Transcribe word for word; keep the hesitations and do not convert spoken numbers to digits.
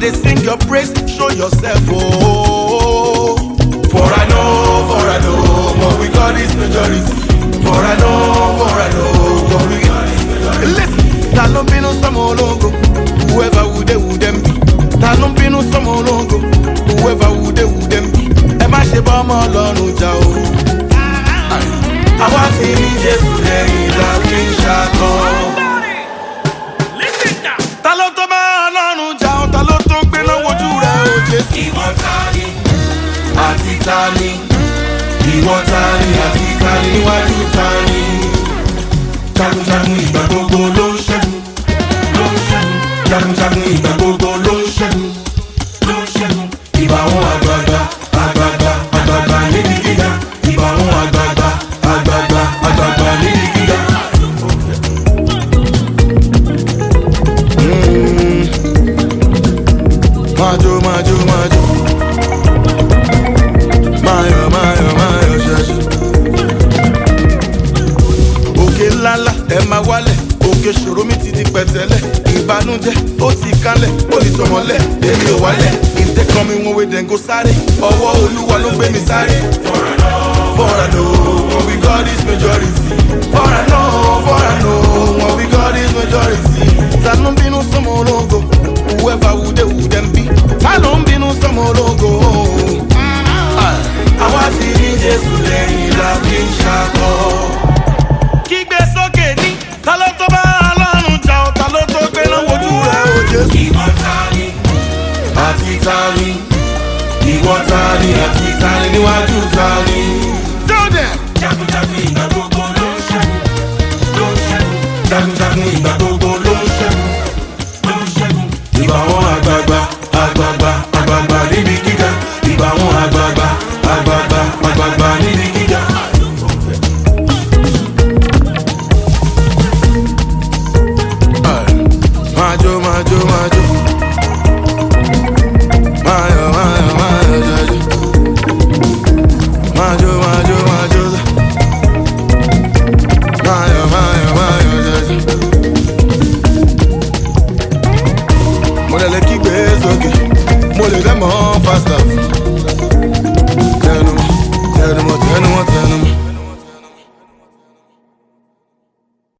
they sing your praise, show yourself, oh. For I know, for I know, what we got is majority. For I know, for I know, what we got is majority. Listen, talon pino samo logo, whoever would they would them be. Talon pino samo logo, whoever would they would them be. Emma sheba ma lonu jao. I want to see Jesus lẹ́yìn la fi ń ṣàkọ́. Ta ló tó bá Ọlọ́run jà ọ́, ta ló tó gbé lọ́wọ́ ojú rẹ̀ ó Jésù. Ìwọ ta ni àti ta ni, ìwọ ta ni àti ta ni níwájú ta ni. Jagunjagun ìgbà gbogbo ló ń ṣẹ́gun, ló ń ṣẹ́gun. Jagunjagun ìgbà gbogbo ló ń ṣẹ́gun, ló ń ṣẹ́gun. Ìbà wọn àgbààgbà, àgbààgbà, àgbààgbà níbi gíga. Ìbà wọn àgbààgbà, àgbààgbà, àgbààgbà níbi gíga. Majo, majo, majo. Mayo, mayo, mayo, ṣẹṣẹ. Òkè ńláńlá ẹ máa wálẹ̀, òkè ṣòro mi ti di pẹ̀tẹ́lẹ̀. Ìbànújẹ́ ó ti kánlẹ̀, ó ti sọmọlẹ̀, èmi ò wálẹ̀. Ìtẹ́kàn mi wọ́n wé dẹ̀ngó sáré, ọwọ́ Olúwa ló gbé mi sáré. For I know, what we got is majority. For I know, for I know, what we got is majority. Ta ló ń bínú sọ́mọ ológo, whoever would they would them be. Ta ló ń bínú sọ́mọ ológo. Àwa ti ní Jésù lẹ́yìn la fi ń ṣàkọ́. Kígbe sókè ní, ta ló tó bá Ọlọ́run jà ọ́, ta ló tó gbé lọ́wọ́ ojú rẹ̀ ó Jésù. Ìwọ ta ni àti ta ni, ìwọ ta ni àti ta ni níwájú ta ni. Jagunjagun ìgbà gbogbo ló ń ṣẹ́gun, ló ń ṣẹ́gun. Jagunjagun ìgbà gbogbo.